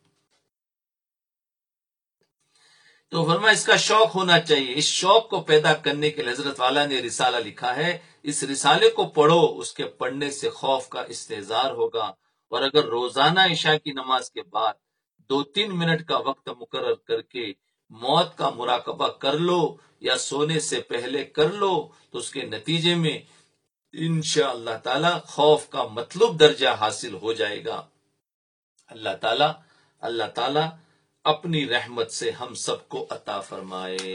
تو فرما اس کا شوق ہونا چاہیے، اس شوق کو پیدا کرنے کے لیے حضرت والا نے رسالہ لکھا ہے، اس رسالے کو پڑھو، اس کے پڑھنے سے خوف کا استحضار ہوگا، اور اگر روزانہ عشاء کی نماز کے بعد 2-3 منٹ کا وقت مقرر کر کے موت کا مراقبہ کر لو، یا سونے سے پہلے کر لو، تو اس کے نتیجے میں انشاءاللہ تعالی خوف کا مطلوب درجہ حاصل ہو جائے گا۔ اللہ تعالی اپنی رحمت سے ہم سب کو عطا فرمائے۔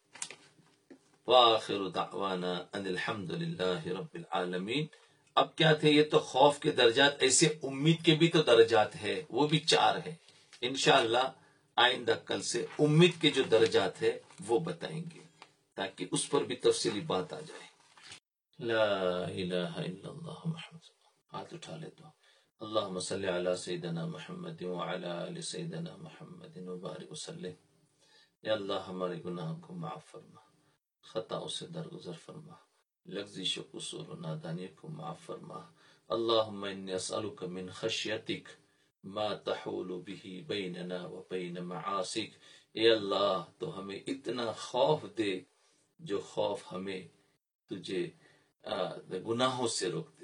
وآخر دعوانا ان الحمد للہ رب العالمین۔ اب کیا تھے؟ یہ تو خوف کے درجات، ایسے امید کے بھی تو درجات ہے، وہ بھی 4 ہے۔ انشاءاللہ آئندہ کل سے امید کے جو درجات ہے وہ بتائیں گے، تاکہ اس پر بھی تفصیلی بات آ جائے۔ لا الہ الا اللہ محمد صلی اللہ، ہاتھ اٹھا لے تو اللہم صلی علی سیدنا محمد وعلی آل سیدنا محمد وبارک وسلم۔ یا اللہ ہمارے گناہوں کو معاف فرما، خطاؤں سے درگزر فرما، لغزش و قصور و نادانی کو معاف فرما۔ اللہم انی اسألک من خشیتک ما تحول به بیننا و بین معاصیک۔ اے اللہ تو ہمیں اتنا خوف دے جو خوف ہمیں تجھے گناہوں سے روک دے۔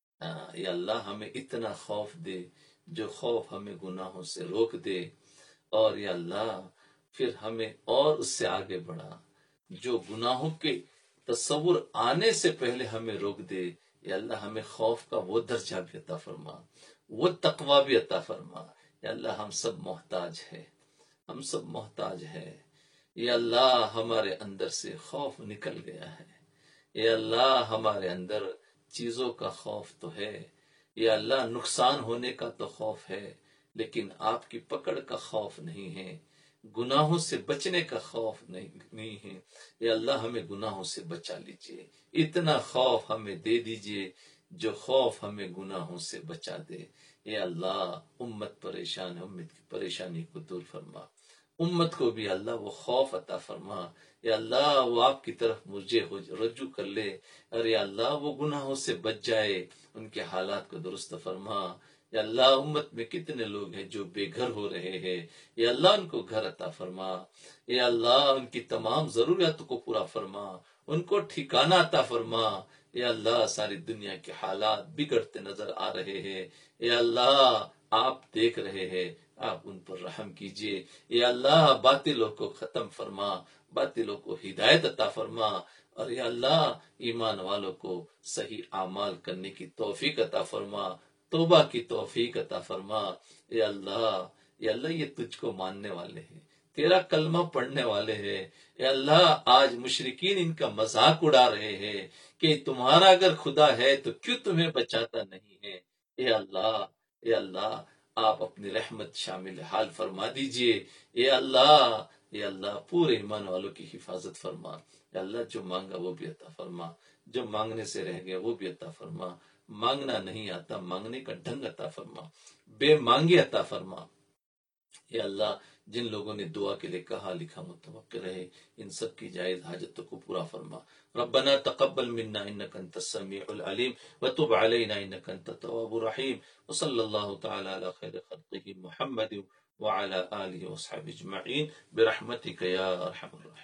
یا اللہ ہمیں اتنا خوف دے جو خوف ہمیں گناہوں سے روک دے، اور یا اللہ پھر ہمیں اور اس سے آگے بڑھا جو گناہوں کے تصور آنے سے پہلے ہمیں روک دے۔ یا اللہ ہمیں خوف کا وہ درجہ بھی عطا فرما، وہ تقوی بھی عطا فرما۔ یا اللہ ہم سب محتاج ہے، ہم سب محتاج ہے۔ یا اللہ ہمارے اندر سے خوف نکل گیا ہے، یا اللہ ہمارے اندر چیزوں کا خوف تو ہے، یا اللہ نقصان ہونے کا تو خوف ہے، لیکن آپ کی پکڑ کا خوف نہیں ہے، گناہوں سے بچنے کا خوف نہیں ہے۔ یا اللہ ہمیں گناہوں سے بچا لیجئے، اتنا خوف ہمیں دے دیجئے جو خوف ہمیں گناہوں سے بچا دے۔ یا اللہ امت پریشان ہے، امت کی پریشانی کو دور فرما، امت کو بھی اللہ وہ خوف عطا فرما۔ یا اللہ وہ آپ کی طرف مجھے رجوع کر لے، اور یا اللہ وہ گناہوں سے بچ جائے، ان کے حالات کو درست فرما۔ یا اللہ امت میں کتنے لوگ ہیں جو بے گھر ہو رہے ہیں، یا اللہ ان کو گھر عطا فرما۔ یا اللہ ان کی تمام ضروریاتوں کو پورا فرما، ان کو ٹھکانہ عطا فرما۔ یا اللہ ساری دنیا کے حالات بگڑتے نظر آ رہے ہیں، یا اللہ آپ دیکھ رہے ہیں، آپ ان پر رحم کیجئے۔ یا اللہ باطلوں کو ختم فرما، باطلوں کو ہدایت عطا فرما، اور یا اللہ ایمان والوں کو صحیح اعمال کرنے کی توفیق عطا فرما، توبہ کی توفیق عطا فرما۔ یا اللہ، یا اللہ یہ تجھ کو ماننے والے ہیں، تیرا کلمہ پڑھنے والے ہیں، یا اللہ آج مشرکین ان کا مذاق اڑا رہے ہیں کہ تمہارا اگر خدا ہے تو کیوں تمہیں بچاتا نہیں ہے۔ یا اللہ، یا اللہ آپ اپنی رحمت شامل حال فرما دیجئے۔ یا اللہ، یا اللہ پورے ایمان والوں کی حفاظت فرما۔ یا اللہ جو مانگا وہ بھی عطا فرما، جو مانگنے سے رہ گیا وہ بھی عطا فرما، مانگنا نہیں آتا مانگنے کا ڈھنگ عطا فرما، بے مانگی عطا فرما۔ یا اللہ جن لوگوں نے دعا کے لیے کہا لکھا متوقع رہے، ان سب کی جائز حاجتوں کو پورا فرما۔ ربنا تقبل منا انك انت السميع العليم وتب علينا انك انت التواب الرحيم، وصلى الله تعالى على خير خلقه محمد وعلى آله وصحبه اجمعين برحمتك يا ارحم الراحمين۔